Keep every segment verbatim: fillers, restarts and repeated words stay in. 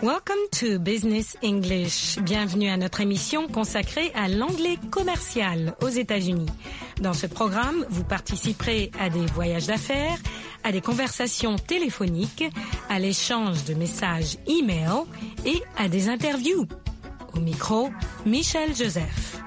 Welcome to Business English. Bienvenue à notre émission consacrée à l'anglais commercial aux États-Unis. Dans ce programme, vous participerez à des voyages d'affaires, à des conversations téléphoniques, à l'échange de messages e-mail et à des interviews. Au micro, Michel Joseph.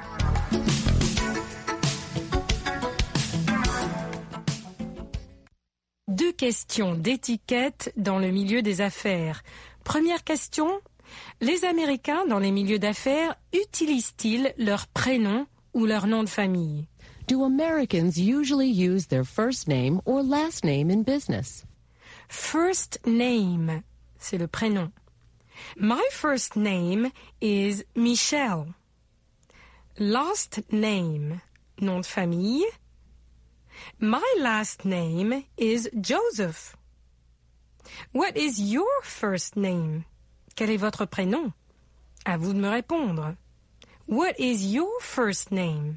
Deux questions d'étiquette dans le milieu des affaires. Première question, les Américains dans les milieux d'affaires utilisent-ils leur prénom ou leur nom de famille? Do Americans usually use their first name or last name in business? First name, c'est le prénom. My first name is Michelle. Last name, nom de famille. My last name is Joseph. What is your first name? Quel est votre prénom? À vous de me répondre. What is your first name?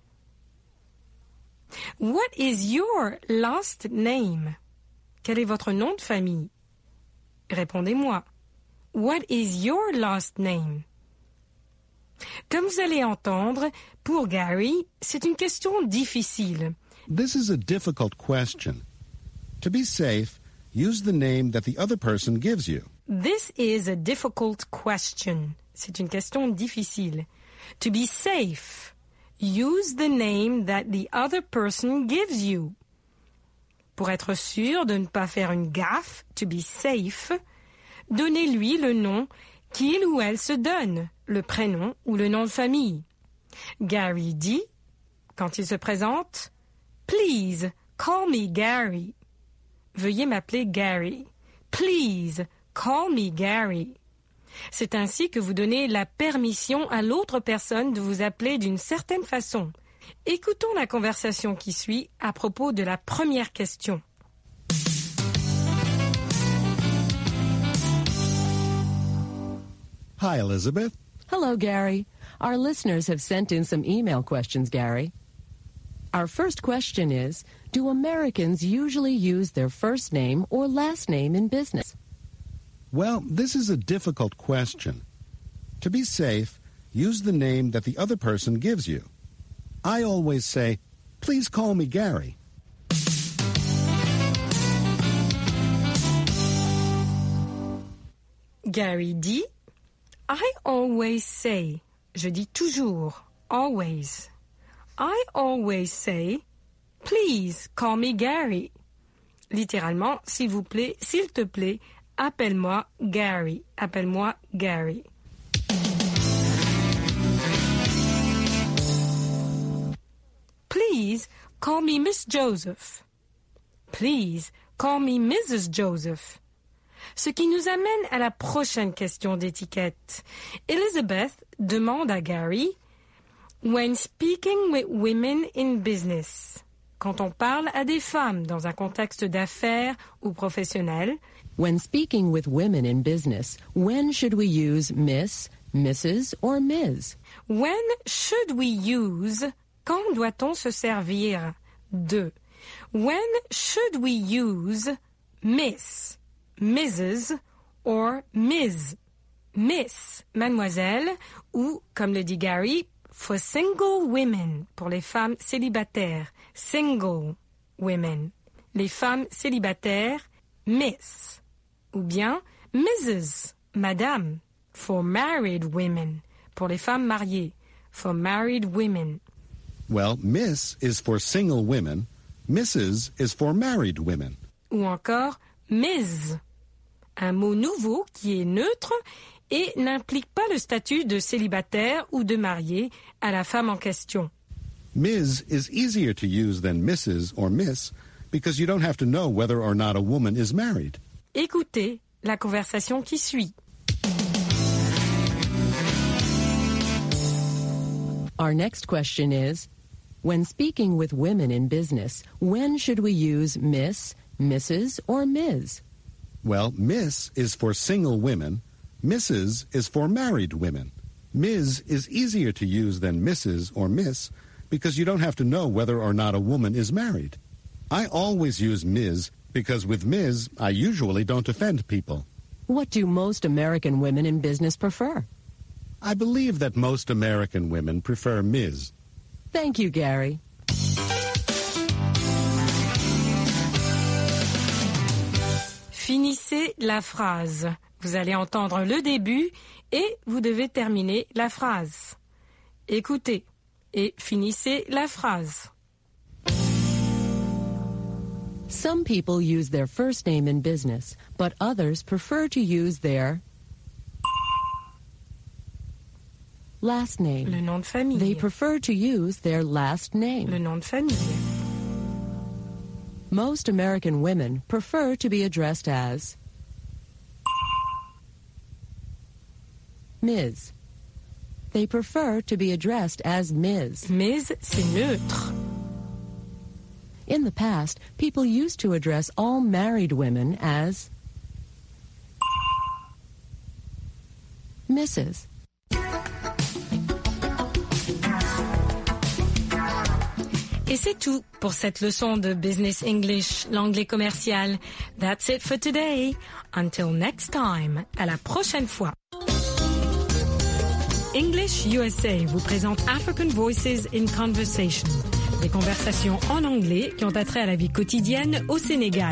What is your last name? Quel est votre nom de famille? Répondez-moi. What is your last name? Comme vous allez entendre, pour Gary, c'est une question difficile. This is a difficult question. To be safe, use the name that the other person gives you. This is a difficult question. C'est une question difficile. To be safe, use the name that the other person gives you. Pour être sûr de ne pas faire une gaffe, to be safe, donnez-lui le nom qu'il ou elle se donne, le prénom ou le nom de famille. Gary dit, quand il se présente, Please, call me Gary. Veuillez m'appeler Gary. Please, call me Gary. C'est ainsi que vous donnez la permission à l'autre personne de vous appeler d'une certaine façon. Écoutons la conversation qui suit à propos de la première question. Hi, Elizabeth. Hello, Gary. Our listeners have sent in some email questions, Gary. Our first question is, do Americans usually use their first name or last name in business? Well, this is a difficult question. To be safe, use the name that the other person gives you. I always say, please call me Gary. Gary dit, I always say, je dis toujours, always. I always say, please call me Gary. Littéralement, s'il vous plaît, s'il te plaît, appelle-moi Gary. Appelle-moi Gary. Please call me Miss Joseph. Please call me Missus Joseph. Ce qui nous amène à la prochaine question d'étiquette. Elizabeth demande à Gary, when speaking with women in business, quand on parle à des femmes dans un contexte d'affaires ou professionnel, when speaking with women in business, when should we use Miss, Missus or Miz? When should we use, quand doit-on se servir de? When should we use Miss, Missus or Miz? Miss, mademoiselle, ou, comme le dit Gary, for single women, pour les femmes célibataires, single women. Les femmes célibataires, Miss. Ou bien Missus, madame, for married women, pour les femmes mariées, for married women. Well, Miss is for single women, Missus is for married women. Ou encore Miz, un mot nouveau qui est neutre et n'implique pas le statut de célibataire ou de marié à la femme en question. Miz is easier to use than Missus or Miss because you don't have to know whether or not a woman is married. Écoutez la conversation qui suit. Our next question is, when speaking with women in business, when should we use Miss, Missus or Miz? Well, Miss is for single women, Missus is for married women. Miz is easier to use than Missus or Miss because you don't have to know whether or not a woman is married. I always use Miz because with Miz, I usually don't offend people. What do most American women in business prefer? I believe that most American women prefer Miz Thank you, Gary. Finissez la phrase. Vous allez entendre le début et vous devez terminer la phrase. Écoutez et finissez la phrase. Some people use their first name in business, but others prefer to use their last name. Le nom de famille. They prefer to use their last name. Le nom de famille. Most American women prefer to be addressed as Miz They prefer to be addressed as Miz Miz, c'est neutre. In the past, people used to address all married women as Missus Et c'est tout pour cette leçon de Business English, l'anglais commercial. That's it for today. Until next time. À la prochaine fois. English U S A vous présente African Voices in Conversation. Des conversations en anglais qui ont attrait à la vie quotidienne au Sénégal.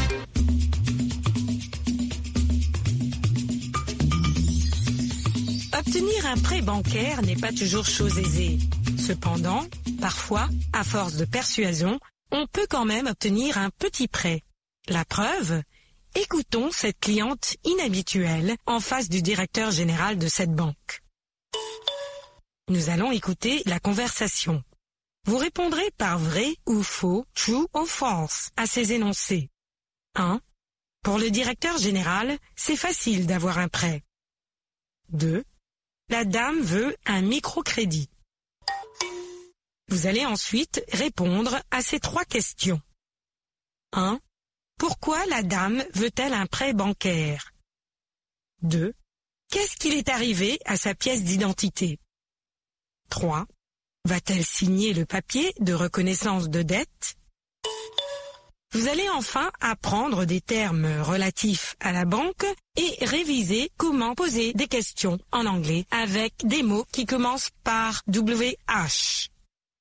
Obtenir un prêt bancaire n'est pas toujours chose aisée. Cependant, parfois, à force de persuasion, on peut quand même obtenir un petit prêt. La preuve ? Écoutons cette cliente inhabituelle en face du directeur général de cette banque. Nous allons écouter la conversation. Vous répondrez par vrai ou faux, true ou false, à ces énoncés. un. Pour le directeur général, c'est facile d'avoir un prêt. deux. La dame veut un microcrédit. Vous allez ensuite répondre à ces trois questions. un. Pourquoi la dame veut-elle un prêt bancaire? deux. Qu'est-ce qu'il est arrivé à sa pièce d'identité? trois. Va-t-elle signer le papier de reconnaissance de dette? Vous allez enfin apprendre des termes relatifs à la banque et réviser comment poser des questions en anglais avec des mots qui commencent par W H.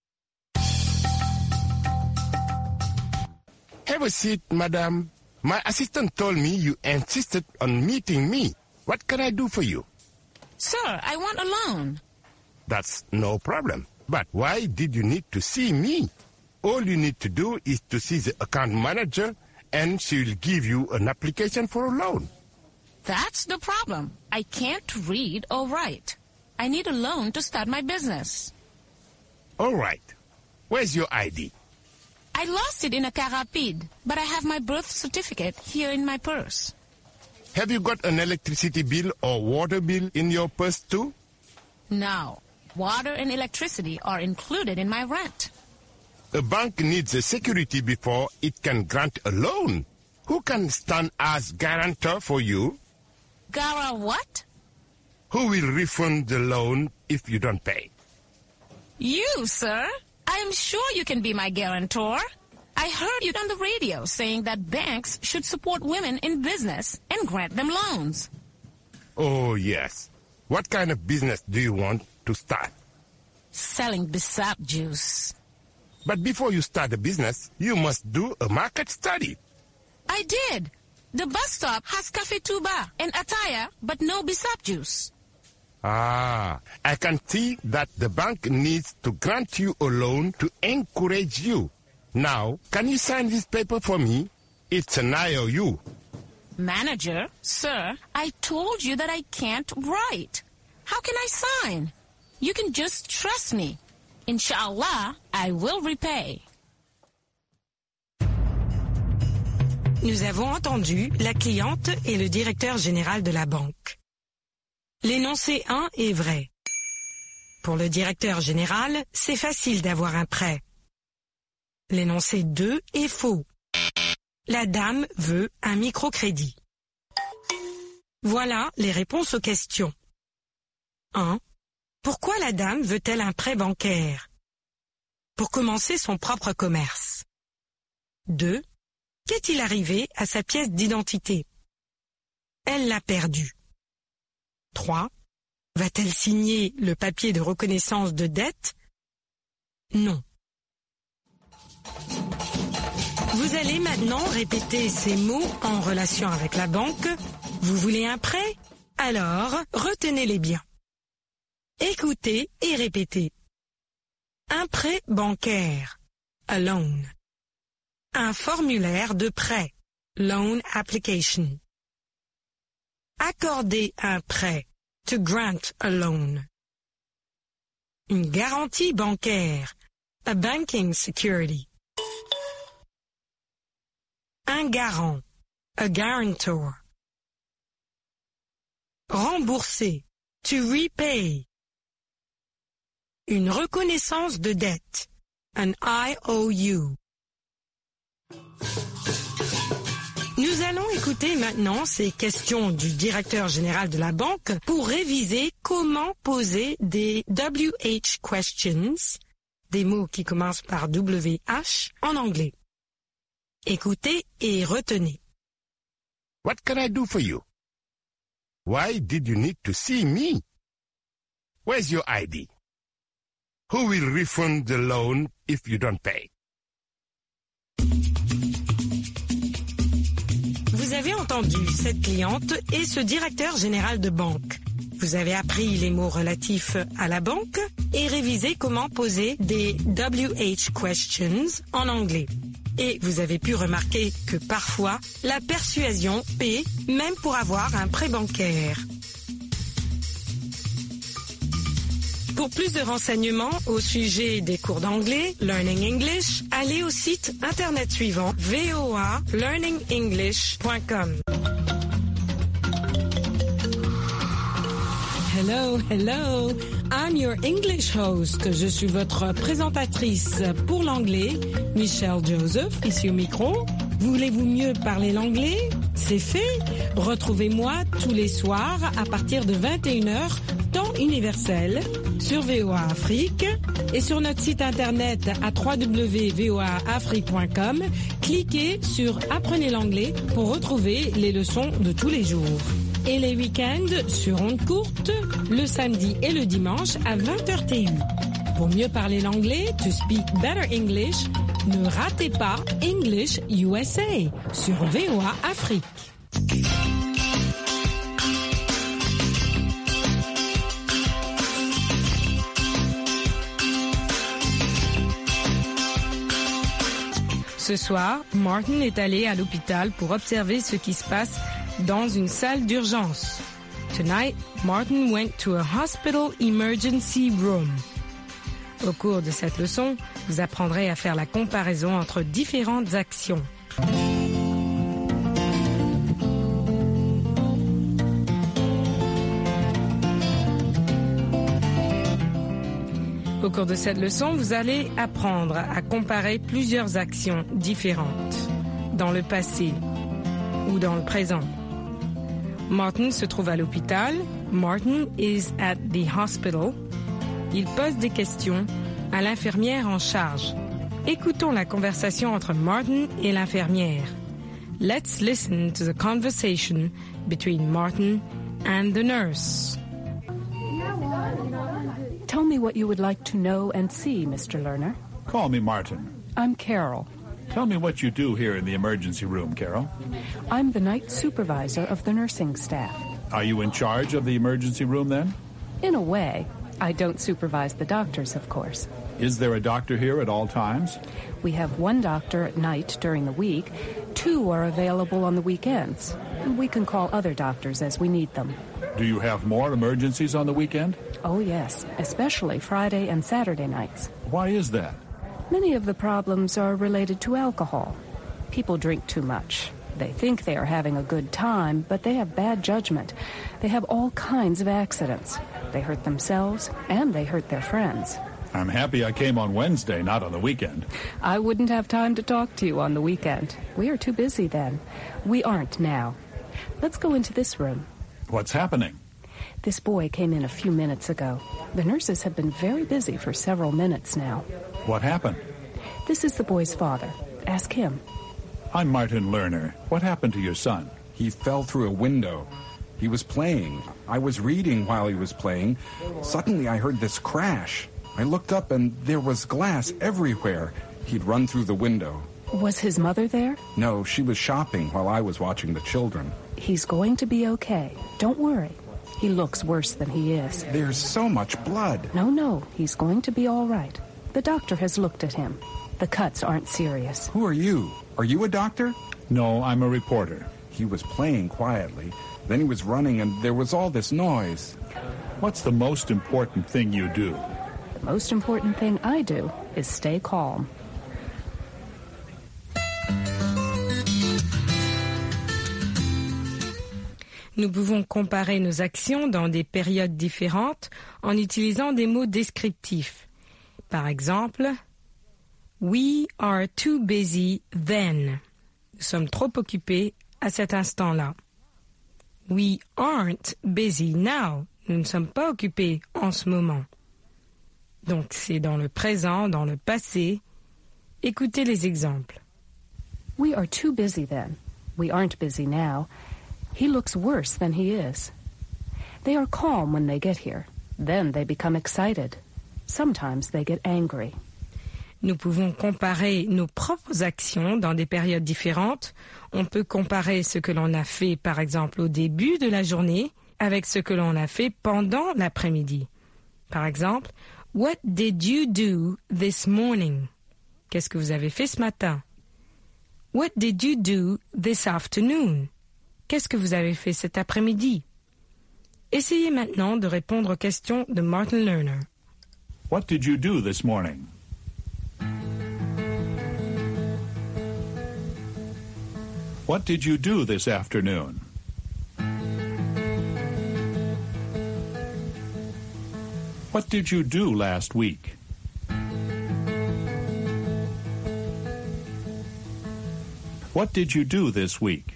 Have a seat, madam. My assistant told me you insisted on meeting me. What can I do for you? Sir, I want a loan. That's no problem. But why did you need to see me? All you need to do is to see the account manager and she will give you an application for a loan. That's the problem. I can't read or write. I need a loan to start my business. All right. Where's your I D? I lost it in a car rapide, but I have my birth certificate here in my purse. Have you got an electricity bill or water bill in your purse too? No. Water and electricity are included in my rent. A bank needs a security before it can grant a loan. Who can stand as guarantor for you? Gara what? Who will refund the loan if you don't pay? You, sir. I am sure you can be my guarantor. I heard you on the radio saying that banks should support women in business and grant them loans. Oh, yes. What kind of business do you want to start? Selling Bissap juice. But before you start a business, you must do a market study. I did. The bus stop has Cafe Tuba and Ataya, but no Bissap juice. Ah, I can see that the bank needs to grant you a loan to encourage you. Now, can you sign this paper for me? It's an I O U. Manager, sir, I told you that I can't write. How can I sign? You can just trust me. Inshallah, I will repay. Nous avons entendu la cliente et le directeur général de la banque. L'énoncé un est vrai. Pour le directeur général, c'est facile d'avoir un prêt. L'énoncé deux est faux. La dame veut un microcrédit. Voilà les réponses aux questions. un. Pourquoi la dame veut-elle un prêt bancaire? Pour commencer son propre commerce. deux. Qu'est-il arrivé à sa pièce d'identité? elle l'a perdu? trois. Va-t-elle signer le papier de reconnaissance de dette? Non. Vous allez maintenant répéter ces mots en relation avec la banque. Vous voulez un prêt? Alors, retenez-les bien. Écoutez et répétez. Un prêt bancaire, a loan. Un formulaire de prêt, loan application. Accorder un prêt, to grant a loan. Une garantie bancaire, a banking security. Un garant, a guarantor. Rembourser, to repay. Une reconnaissance de dette, an I O U. Nous allons écouter maintenant ces questions du directeur général de la banque pour réviser comment poser des W H questions, des mots qui commencent par W H, en anglais. Écoutez et retenez. What can I do for you? Why did you need to see me? Where's your I D? Who will refund the loan if you don't pay? Vous avez entendu cette cliente et ce directeur général de banque. Vous avez appris les mots relatifs à la banque et révisé comment poser des W H questions en anglais. Et vous avez pu remarquer que parfois, la persuasion paie même pour avoir un prêt bancaire. Pour plus de renseignements au sujet des cours d'anglais, Learning English, allez au site internet suivant v o a learning english point com. Hello, hello, I'm your English host. Je suis votre présentatrice pour l'anglais, Michelle Joseph, ici au micro. Voulez-vous mieux parler l'anglais? C'est fait. Retrouvez-moi tous les soirs à partir de vingt et une heures, temps universel, sur V O A Afrique et sur notre site internet à w w w point v o a afrique point com. Cliquez sur Apprenez l'anglais pour retrouver les leçons de tous les jours. Et les week-ends sur ondes courtes, le samedi et le dimanche à vingt heures T U. Pour mieux parler l'anglais, to speak better English, ne ratez pas English U S A sur V O A Afrique. Ce soir, Martin est allé à l'hôpital pour observer ce qui se passe dans une salle d'urgence. Tonight, Martin went to a hospital emergency room. Au cours de cette leçon, vous apprendrez à faire la comparaison entre différentes actions. Au cours de cette leçon, vous allez apprendre à comparer plusieurs actions différentes dans le passé ou dans le présent. Martin se trouve à l'hôpital. Martin is at the hospital. Il pose des questions à l'infirmière en charge. Écoutons la conversation entre Martin et l'infirmière. Let's listen to the conversation between Martin and the nurse. Tell me what you would like to know and see, Mister Lerner. Call me Martin. I'm Carol. Tell me what you do here in the emergency room, Carol. I'm the night supervisor of the nursing staff. Are you in charge of the emergency room then? In a way. I don't supervise the doctors, of course. Is there a doctor here at all times? We have one doctor at night during the week. Two are available on the weekends. We can call other doctors as we need them. Do you have more emergencies on the weekend? Oh, yes, especially Friday and Saturday nights. Why is that? Many of the problems are related to alcohol. People drink too much. They think they are having a good time, but they have bad judgment. They have all kinds of accidents. They hurt themselves, and they hurt their friends. I'm happy I came on Wednesday, not on the weekend. I wouldn't have time to talk to you on the weekend. We are too busy then. We aren't now. Let's go into this room. What's happening? This boy came in a few minutes ago. The nurses have been very busy for several minutes now. What happened? This is the boy's father. Ask him. I'm Martin Lerner. What happened to your son? He fell through a window. He was playing. I was reading while he was playing. Suddenly I heard this crash. I looked up and there was glass everywhere. He'd run through the window. Was his mother there? No, she was shopping while I was watching the children. He's going to be okay. Don't worry. He looks worse than he is. There's so much blood. No, no, he's going to be all right. The doctor has looked at him. The cuts aren't serious. Who are you? Are you a doctor? No, I'm a reporter. He was playing quietly. Then he was running and there was all this noise. What's the most important thing you do? The most important thing I do is stay calm. Nous pouvons comparer nos actions dans des périodes différentes en utilisant des mots descriptifs. Par exemple, we are too busy then. Nous sommes trop occupés à cet instant-là. We aren't busy now. Nous ne sommes pas occupés en ce moment. Donc c'est dans le présent, dans le passé. Écoutez les exemples. We are too busy then. We aren't busy now. He looks worse than he is. They are calm when they get here. Then they become excited. Sometimes they get angry. Nous pouvons comparer nos propres actions dans des périodes différentes. On peut comparer ce que l'on a fait, par exemple, au début de la journée avec ce que l'on a fait pendant l'après-midi. Par exemple, What did you do this morning? Qu'est-ce que vous avez fait ce matin? What did you do this afternoon? Qu'est-ce que vous avez fait cet après-midi? Essayez maintenant de répondre aux questions de Martin Lerner. What did you do this morning? What did you do this afternoon? What did you do last week? What did you do this week?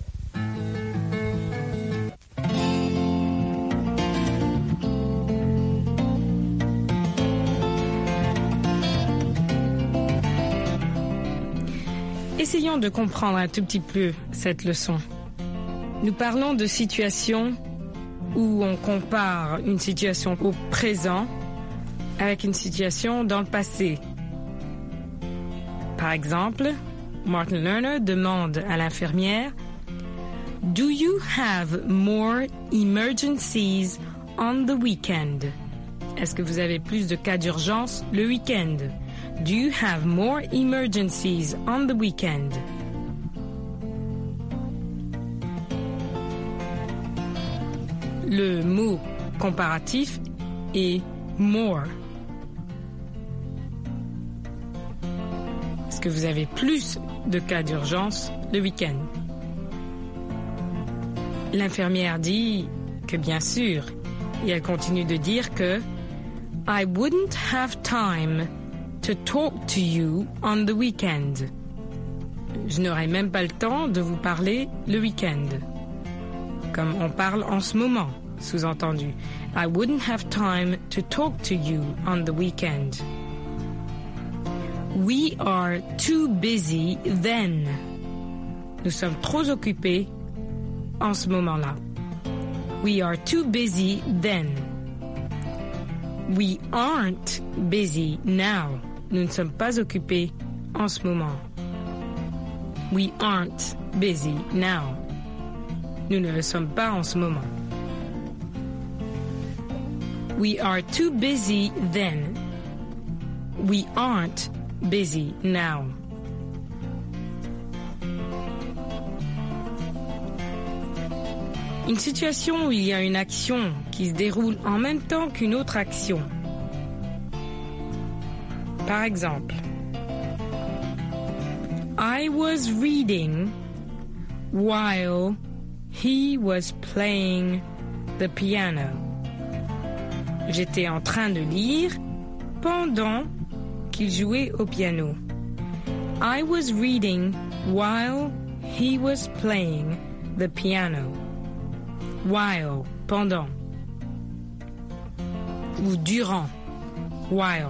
Essayons de comprendre un tout petit peu cette leçon. Nous parlons de situations où on compare une situation au présent avec une situation dans le passé. Par exemple, Martin Lerner demande à l'infirmière « Do you have more emergencies on the weekend? » Est-ce que vous avez plus de cas d'urgence le week-end? Do you have more emergencies on the weekend? Le mot comparatif est more. Est-ce que vous avez plus de cas d'urgence le week-end? L'infirmière dit que bien sûr, et elle continue de dire que I wouldn't have time to talk to you on the weekend. Je n'aurai même pas le temps de vous parler le week-end. Comme on parle en ce moment, sous-entendu. I wouldn't have time to talk to you on the weekend. We are too busy then. Nous sommes trop occupés en ce moment-là. We are too busy then. We aren't busy now. Nous ne sommes pas occupés en ce moment. We aren't busy now. Nous ne le sommes pas en ce moment. We are too busy then. We aren't busy now. Une situation où il y a une action qui se déroule en même temps qu'une autre action. Par exemple, I was reading while he was playing the piano. J'étais en train de lire pendant qu'il jouait au piano. I was reading while he was playing the piano. While, pendant. Ou durant. While.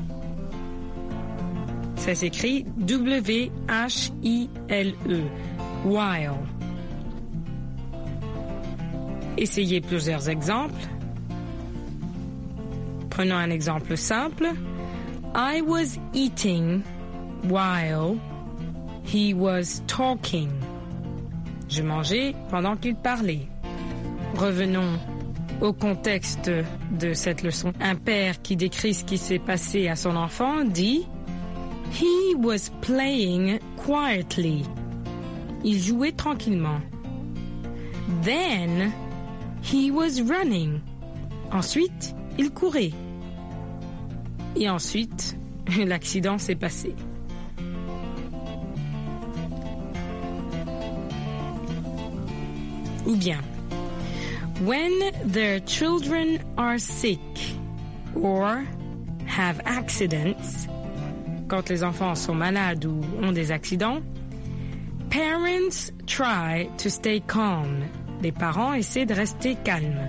Ça s'écrit W H I L E. while. Essayez plusieurs exemples. Prenons un exemple simple. I was eating while he was talking. Je mangeais pendant qu'il parlait. Revenons au contexte de cette leçon. Un père qui décrit ce qui s'est passé à son enfant dit « He was playing quietly ». Il jouait tranquillement. Then, he was running. Ensuite, il courait. Et ensuite, l'accident s'est passé. Ou bien, when their children are sick or have accidents, quand les enfants sont malades ou ont des accidents, parents try to stay calm. Les parents essaient de rester calmes.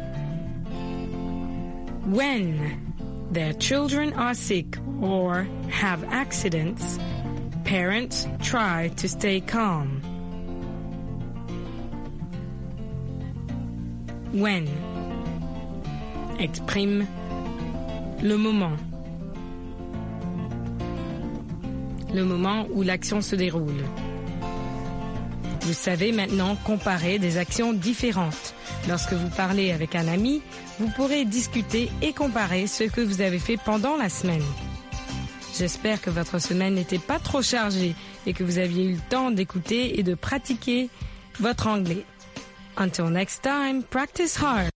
When their children are sick or have accidents, parents try to stay calm. When exprime le moment. Le moment où l'action se déroule. Vous savez maintenant comparer des actions différentes. Lorsque vous parlez avec un ami, vous pourrez discuter et comparer ce que vous avez fait pendant la semaine. J'espère que votre semaine n'était pas trop chargée et que vous aviez eu le temps d'écouter et de pratiquer votre anglais. Until next time, practice hard.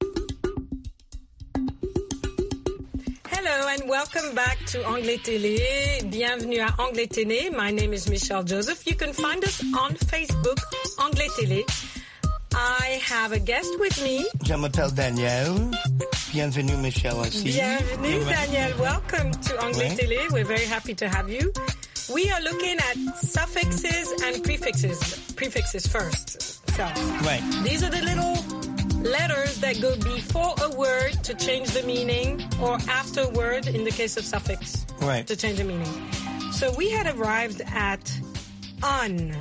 Hello and welcome back to Anglais Télé. Bienvenue à Anglais Télé. My name is Michelle Joseph. You can find us on Facebook, Anglais Télé. I have a guest with me. Je m'appelle Daniel. Bienvenue, Michelle. Aussi. Bienvenue, Daniel. Welcome to Anglais Ouais. Télé. We're very happy to have you. We are looking at suffixes and prefixes. Prefixes first. So, Right. these are the little letters that go before a word to change the meaning, or after a word in the case of suffix Right. to change the meaning. So we had arrived at un.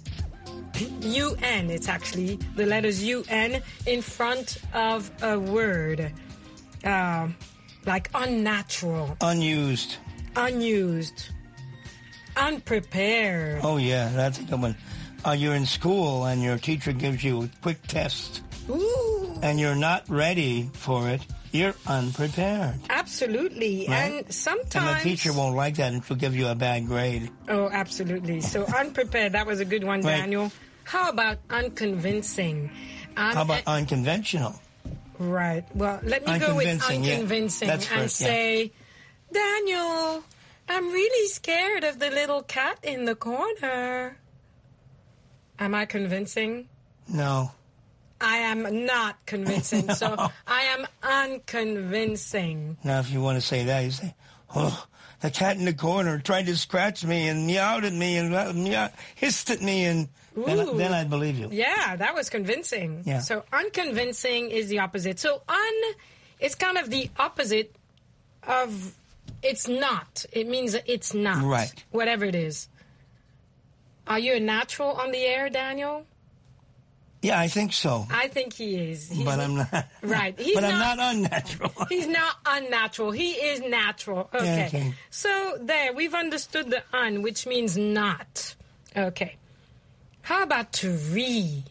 U N, it's actually the letters U N in front of a word. Uh, like unnatural, Unused. unused, unprepared. Oh, yeah, that's a good one. Uh, you're in school and your teacher gives you a quick test Ooh. and you're not ready for it. You're unprepared. Absolutely. Right. And sometimes... And the teacher won't like that and she'll give you a bad grade. Oh, absolutely. So unprepared, that was a good one, Right. Daniel. How about unconvincing? Um, How about uh, unconventional? right. Well, let me go with Unconvincing, yeah. unconvincing That's and first, yeah. say, Daniel, I'm really scared of the little cat in the corner. Am I convincing? No. I am not convincing. So I am unconvincing. Now, if you want to say that, you say, oh, the cat in the corner tried to scratch me and meowed at me and uh, meow, hissed at me, and then, Ooh. then I'd believe you. Yeah, that was convincing. Yeah. So unconvincing is the opposite. So un is kind of the opposite of it's not. It means that it's not. Right. Whatever it is. Are you a natural on the air, Daniel? Yeah, I think so. I think he is. He's But I'm not. Right. He's but I'm not- not unnatural. He's not unnatural. He is natural. Okay. Okay. So there, we've understood the un, which means not. Okay. How about to re?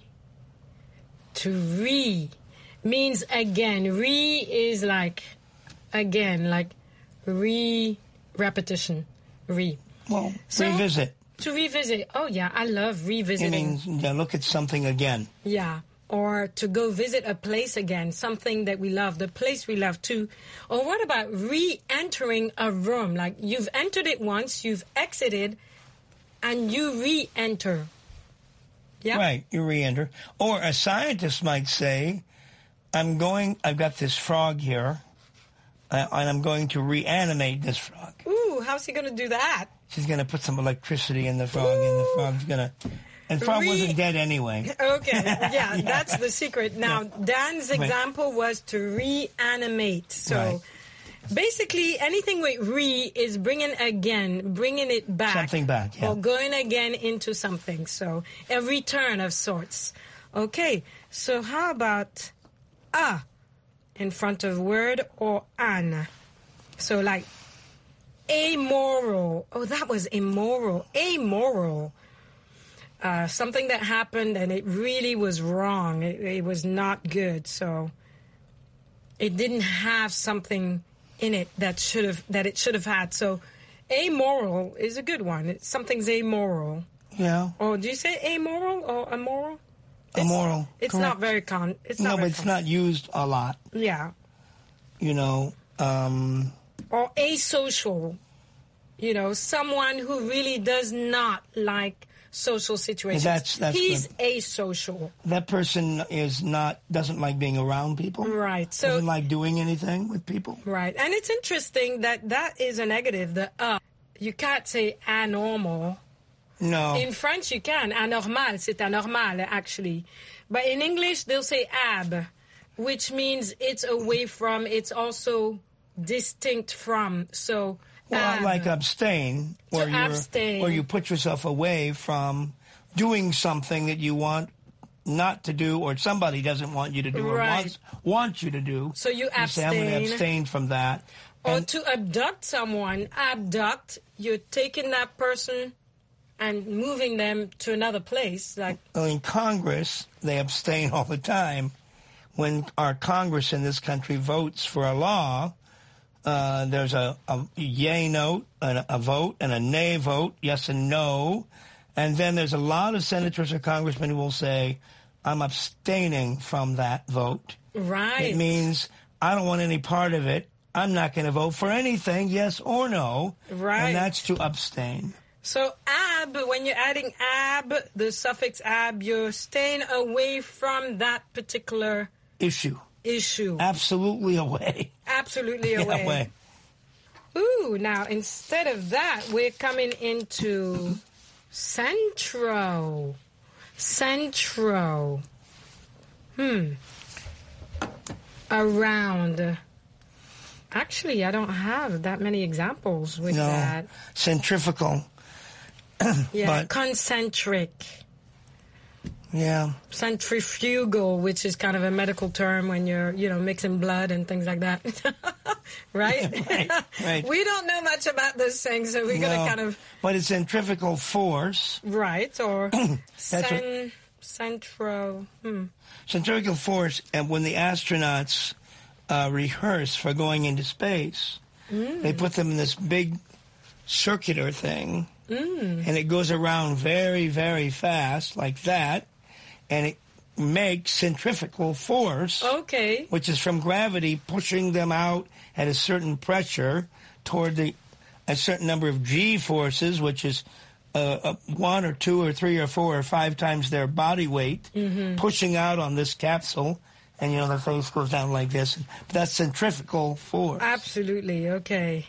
To re means again. Re is like again, like re repetition. Re. Well, So- revisit. To revisit. Oh yeah, I love It revisiting. means yeah, look at something again. Yeah. Or to go visit a place again, something that we love, the place we love too. Or what about re-entering a room? Like you've entered it once, you've exited, and you re-enter. Yeah? Right, you re-enter. Or a scientist might say, I'm going, I've got this frog here, uh, and I'm going to reanimate this frog. Ooh, how's he going to do that? She's going to put some electricity in the frog, and the frog's going to... And the frog Re- wasn't dead anyway. Okay, yeah, that's the secret. Now, Dan's Right. example was to reanimate. So Right. Basically, anything with re is bringing again, bringing it back. Something back, yeah. Or going again into something. So a return of sorts. Okay, so how about a in front of word or an? So like amoral. Oh, that was immoral. Amoral. Uh, something that happened and it really was wrong. It, it was not good. So it didn't have something in it that should have that it should have had. So amoral is a good one. It, something's amoral. Yeah. Or do you say amoral or immoral? Immoral. It's correct. not very con. It's no, not but very it's con- not used a lot. Yeah. You know. Um, or asocial. You know, someone who really does not like social situations. That's, that's He's good. asocial. That person is not doesn't like being around people. Right. So doesn't like doing anything with people. Right. And it's interesting that that is a negative. The uh, you can't say anormal. No. In French, you can. Anormal, c'est anormal, actually. But in English, they'll say ab, which means it's away from, it's also distinct from. So, well, ab. like abstain, where To you abstain. where you put yourself away from doing something that you want not to do, or somebody doesn't want you to do, or Right. wants wants you to do. So you say, I'm going to abstain. abstain from that. Or And- to abduct someone, abduct, you're taking that person and moving them to another place. Like, Well, in Congress, they abstain all the time. When our Congress in this country votes for a law, uh, there's a, a yay note, and a, a vote, and a nay vote, yes and no. And then there's a lot of senators or congressmen who will say, I'm abstaining from that vote. right. It means I don't want any part of it. I'm not going to vote for anything, yes or no. Right. And that's to abstain. So ab, when you're adding ab, the suffix ab, you're staying away from that particular Issue. issue. Absolutely away. Absolutely Yeah, away. away. Ooh, now instead of that, we're coming into centro. Centro. Hmm. Around. Actually, I don't have that many examples with No. that. Centrifugal. Yeah, But- concentric. Yeah. Centrifugal, which is kind of a medical term when you're, you know, mixing blood and things like that. right? Right, right. We don't know much about this thing, so we're going No. to kind of... But it's centrifugal force. Right, or That's cen, centro... Hmm. Centrifugal force, and when the astronauts uh, rehearse for going into space, Mm. they put them in this big circular thing, Mm. and it goes around very, very fast, like that, and it makes centrifugal force, Okay. which is from gravity pushing them out at a certain pressure toward the a certain number of g forces, which is uh, uh, one or two or three or four or five times their body weight, Mm-hmm. pushing out on this capsule, and you know the face goes down like this. But that's centrifugal force. Absolutely, okay.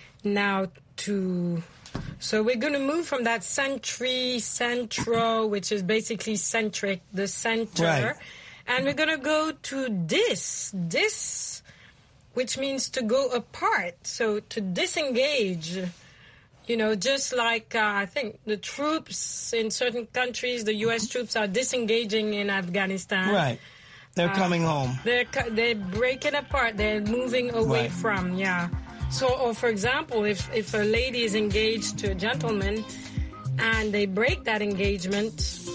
Now to... So we're going to move from that centri, centro, which is basically centric, the center. Right. And we're going to go to dis, dis, which means to go apart. So to disengage, you know, just like uh, I think the troops in certain countries, the U S troops are disengaging in Afghanistan. Right. They're Uh, coming home. They're cu- they're breaking apart. They're moving away Right. from, yeah. So, or for example, if if a lady is engaged to a gentleman, and they break that engagement,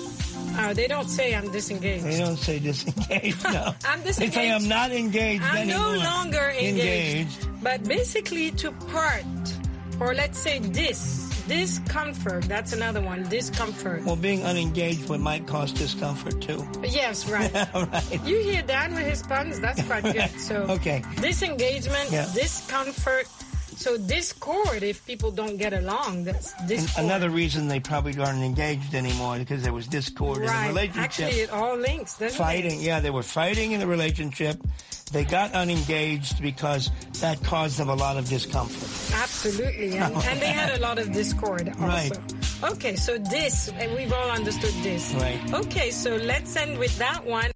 uh, they don't say I'm disengaged. They don't say disengaged, no. I'm They say disengaged. I'm not engaged I'm no anymore. longer engaged. Engaged. But basically, to part, or let's say dis, discomfort. That's another one. Discomfort. Well, being unengaged would might cause discomfort too. Yes, right. Right. You hear Dan with his puns? That's quite good. So Okay. disengagement, Yeah. discomfort. So discord if people don't get along. That's And discord. another reason they probably aren't engaged anymore because there was discord in the right. relationship. Actually, it all links, doesn't Fighting, it? yeah, they were fighting in the relationship. They got unengaged because that caused them a lot of discomfort. Absolutely. And, and they had a lot of discord also. Right. Okay, so this, and we've all understood this. Right. Okay, so let's end with that one.